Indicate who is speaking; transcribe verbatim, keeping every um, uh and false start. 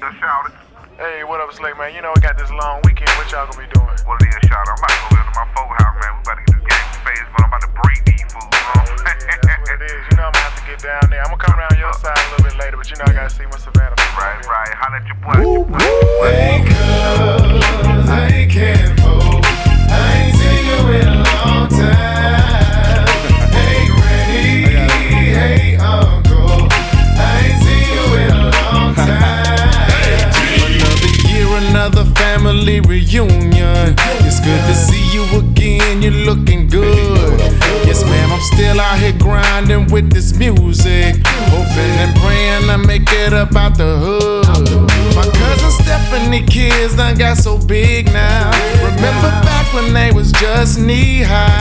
Speaker 1: Just shout it.
Speaker 2: Hey, what up, Slay, man? You know I got this long weekend. What y'all gonna be doing?
Speaker 1: What it is, shout it. I'm about to go into my folk house, man. We about to get this game phase, but I'm about to break these fools, you know?
Speaker 2: That's what it is. You know I'm gonna have to get down there. I'm gonna come around your side a little bit later, but you know I gotta see my Savannah.
Speaker 1: Right, right. Holla at your boy. Your boy.
Speaker 3: Hey, cuz, hey, careful. I ain't seen you in a long time. Hey, Granny, hey, Uncle. I ain't seen you in a long time. Another year, another family reunion. It's good to see you again, you're looking good. Yes, ma'am, I'm still out here grinding with this music. Hoping and praying I make it up out the hood. My cousin Stephanie kids done got so big now. Remember back when they was just knee high.